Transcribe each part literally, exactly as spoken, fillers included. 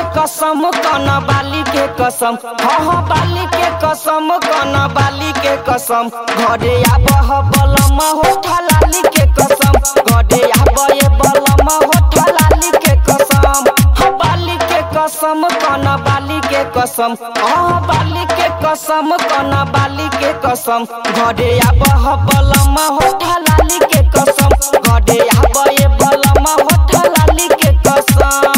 कसम कन बाली के कसम हाँ हाँ बाली के कसम कन बाली के कसम घरे आबह बलम होठा लाली के कसम घरे आबे बलम होठा लाली के कसम हाँ बाली के कसम कन बाली के कसम हाँ बाली के कसम कन बाली के कसम घरे आबह बलम होठा लाली के कसम घरे आबे बलम होठा लाली के कसम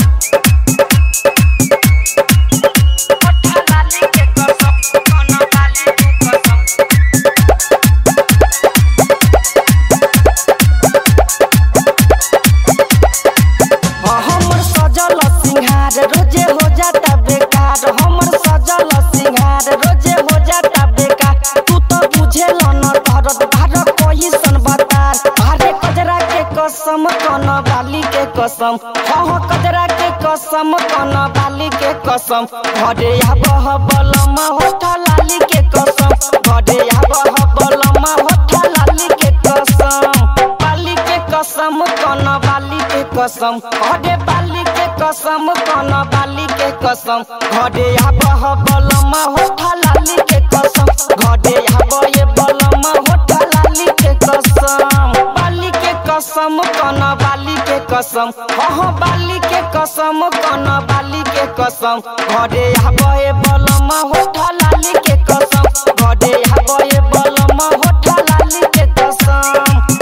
रोजे हो जाता बेकार हमर सजल सिंगार रोजे हो जाता बेकार तू तो बुझेल न धरत भार कोई सन बता अरे कजरा के कसम कन बाली के कसम हाँ हाँ कजरा के कसम कन बाली के कसम घरे आबह बलम होठा लाली के कसम घरे आबह बलम होठा लाली के कसम बाली के कसम कन बाली के कसम घरे बाली के कसम कन बाली के कसम घरे आबह बलम होठा लाली के कसम घरे आबे बलम होठा लाली के कसम बाली के कसम कन बाली के कसम हाँ बाली के कसम कन बाली के कसम घरे आबे बलम होठा लाली के कसम घरे आबे बलम होठा लाली के कसम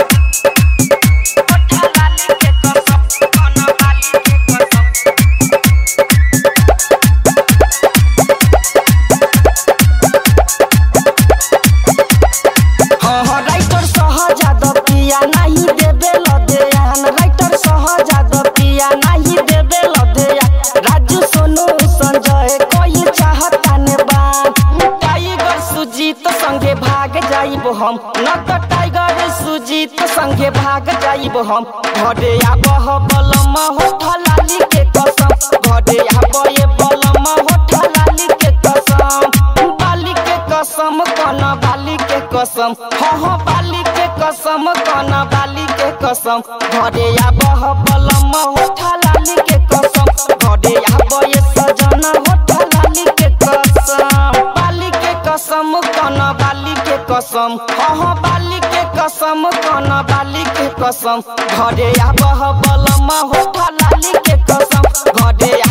नहीं देवे लदेयान राइटर सहजाद पिया नहीं देवे लदेयान राजू सोनू संजय कोई चाहता ने बान टाइगर सुजीत संगे भाग जाइब हम न तो टाइगर सुजीत संगे भाग जाइब हम घरे आबह बलम होठा लाली के कसम घरे आबे बलम होठा लाली के कसम बाली के कसम कन बाली के कसम हाँ हाँ बाली के कसम कन बाली के कसम घरे आबह बलम होठा लाली के कसम घरे आबे सजना होठा लाली के कसम बाली के कसम कन बाली के कसम हाँ हाँ बाली के कसम कन बाली के कसम घरे आबह बलम होठा लाली के कसम घरे